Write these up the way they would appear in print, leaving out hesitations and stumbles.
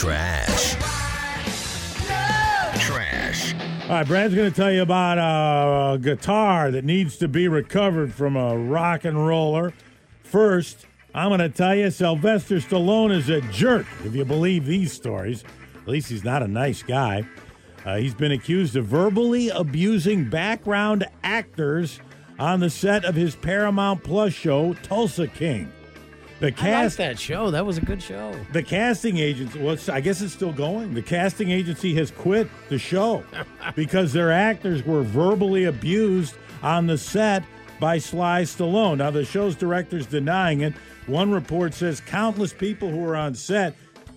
Trash. Trash. All right, Brad's going to tell you about a guitar that needs to be recovered from a rock and roller. First, I'm going to tell you Sylvester Stallone is a jerk, if you believe these stories. At least he's not a nice guy. He's been accused of verbally abusing background actors on the set of his Paramount Plus show, Tulsa King. I liked that show. That was a good show. The casting agency, well, I guess it's still going. The casting agency has quit the show because their actors were verbally abused on the set by Sly Stallone. Now, the show's director's denying it. One report says countless people who were on set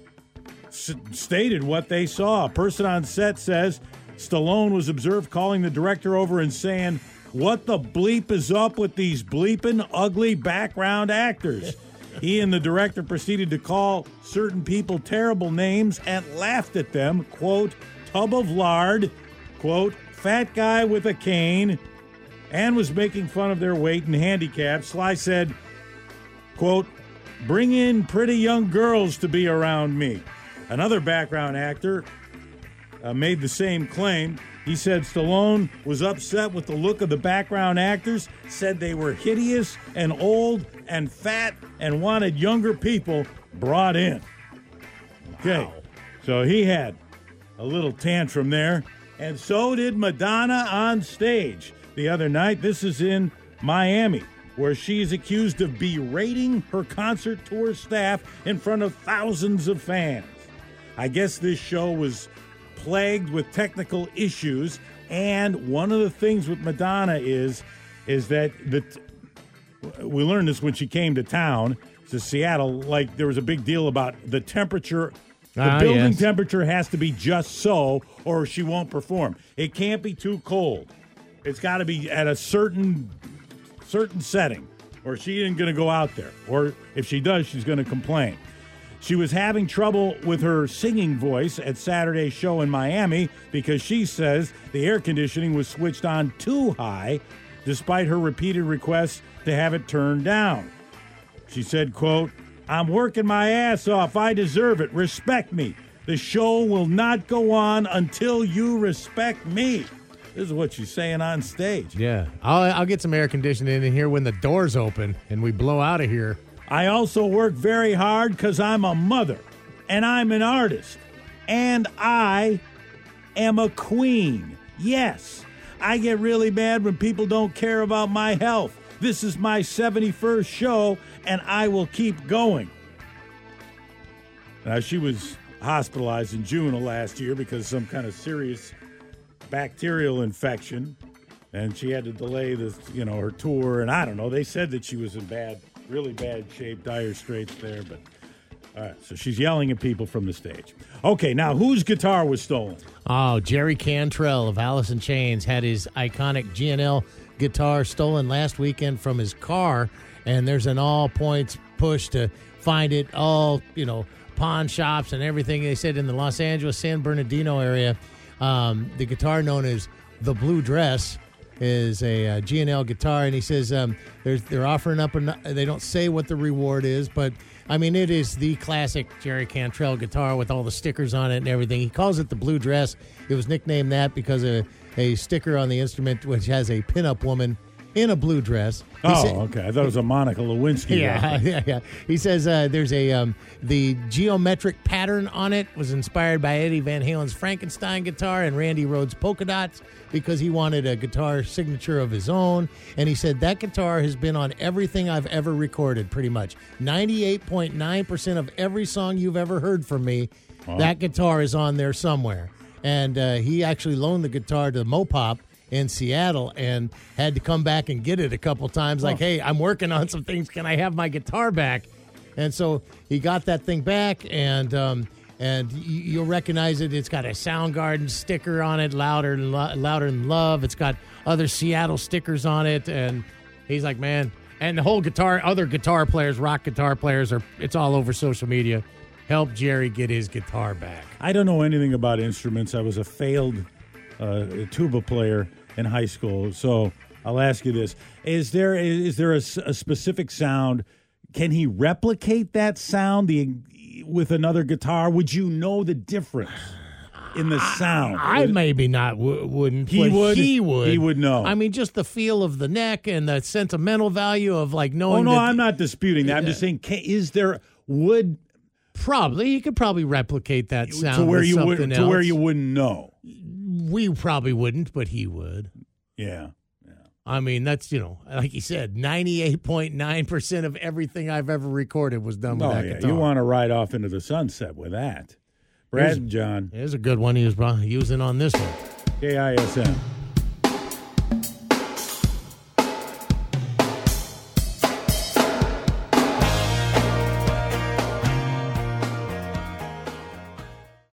stated what they saw. A person on set says Stallone was observed calling the director over and saying, "What the bleep is up with these bleeping ugly background actors?" He and the director proceeded to call certain people terrible names and laughed at them, quote, "tub of lard," quote, "fat guy with a cane," and was making fun of their weight and handicap. Sly said, quote, "bring in pretty young girls to be around me." Another background actor made the same claim. He said Stallone was upset with the look of the background actors, said they were hideous and old and fat and wanted younger people brought in. Okay, so he had a little tantrum there, and so did Madonna on stage the other night. This is in Miami, where she is accused of berating her concert tour staff in front of thousands of fans. I guess this show was plagued with technical issues, and one of the things with Madonna is that we learned this when she came to town to Seattle. Like, there was a big deal about the temperature. The building temperature has to be just so, or she won't perform. It can't be too cold. It's got to be at a certain setting, or she isn't going to go out there. Or if she does, she's going to complain. She was having trouble with her singing voice at Saturday's show in Miami because she says the air conditioning was switched on too high, despite her repeated requests to have it turned down. She said, quote, "I'm working my ass off. I deserve it. Respect me. The show will not go on until you respect me." This is what she's saying on stage. Yeah. I'll get some air conditioning in here when the doors open and we blow out of here. "I also work very hard because I'm a mother, and I'm an artist, and I am a queen. Yes, I get really mad when people don't care about my health. This is my 71st show, and I will keep going." Now, she was hospitalized in June of last year because of some kind of serious bacterial infection, and she had to delay this, her tour, and I don't know. They said that she was in really bad shape, dire straits there, but all right, so she's yelling at people from the stage. Okay, now whose guitar was stolen? Oh, Jerry Cantrell of Alice in Chains had his iconic G&L guitar stolen last weekend from his car, and there's an all-points push to find it, all, pawn shops and everything. They said in the Los Angeles, San Bernardino area, the guitar known as the Blue Dress is a G&L guitar, and he says they're offering up, they don't say what the reward is, but I mean, it is the classic Jerry Cantrell guitar with all the stickers on it and everything. He calls it the Blue Dress. It was nicknamed that because of a sticker on the instrument which has a pinup woman in a blue dress. Okay. I thought it was a Monica Lewinsky. Yeah. He says there's the geometric pattern on it was inspired by Eddie Van Halen's Frankenstein guitar and Randy Rhoads' Polka Dots because he wanted a guitar signature of his own. And he said that guitar has been on everything I've ever recorded, pretty much. 98.9% of every song you've ever heard from me, that guitar is on there somewhere. And he actually loaned the guitar to Mopop in Seattle and had to come back and get it a couple times. Like, hey, I'm working on some things. Can I have my guitar back? And so he got that thing back, and you'll recognize it. It's got a Soundgarden sticker on it, louder than love. It's got other Seattle stickers on it, and he's like, man. And the whole other guitar players, rock guitar players, it's all over social media. Help Jerry get his guitar back. I don't know anything about instruments. I was a failed tuba player in high school, so I'll ask you this: is there a specific sound? Can he replicate that sound? with another guitar, would you know the difference in the sound? I maybe not wouldn't. He but would. He would. He would know. I mean, just the feel of the neck and the sentimental value of like knowing. Oh no, that, I'm not disputing that. I'm just saying, probably he could probably replicate that sound to where with you something else. to where you wouldn't know. We probably wouldn't, but he would. Yeah. I mean, that's, like he said, 98.9% of everything I've ever recorded was done with that guitar. You want to ride off into the sunset with that. Brad and John. Here's a good one he was using on this one. KISM.